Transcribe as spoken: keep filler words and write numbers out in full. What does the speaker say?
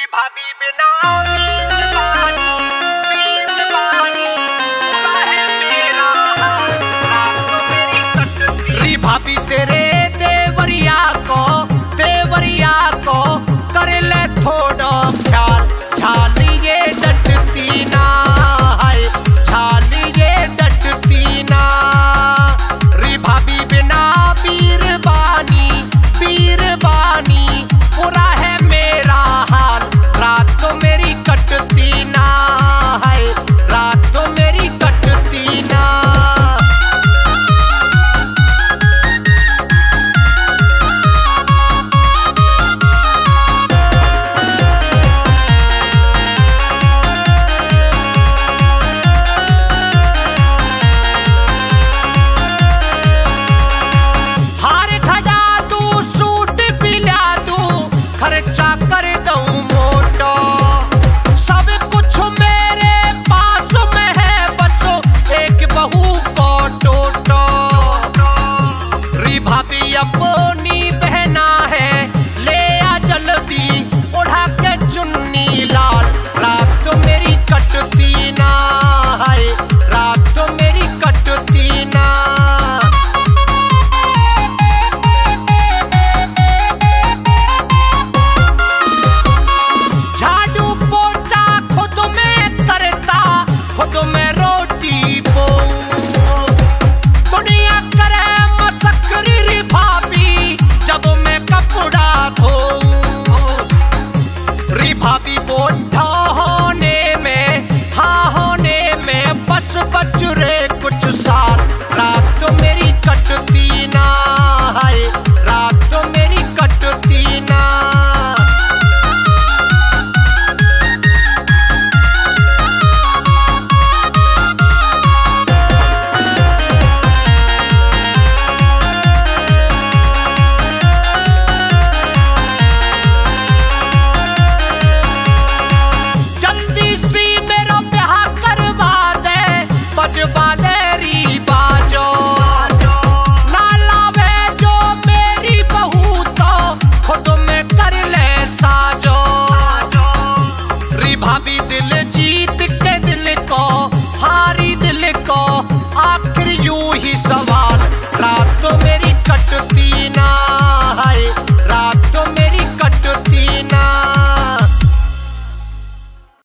भाभी बिना बीन पानी बीन पानी पूरा है मेरा हाल रात को मेरी कटती। री भाभी तेरे देवरिया को देवरिया को कर ले थोड़ा ख्याल झाली ये डटती ना है झाली ये डटती ना। री भाभी बिना बीर बानी बीर बानी पूरा है मेरा हाल रात तो मेरी कटती ना है रात तो मेरी कटती ना। हार खड़ा दूं सूट पिला दूं खर्चा कर दूं मोटो सब कुछ मेरे पास में है बस एक बहू को टोटो। री भाभी अपनी बहना है ले आ जल्दी उड़ा के चुन्नी लाल रात तो मेरी कटती ना है रात तो मेरी कटती ना। झाड़ू पोछा खुद में करता खुद में रोटी पोऊं दुनिया करे मसकरी री भाभी जब मैं कपड़ा धोऊं। री भाभी बोठा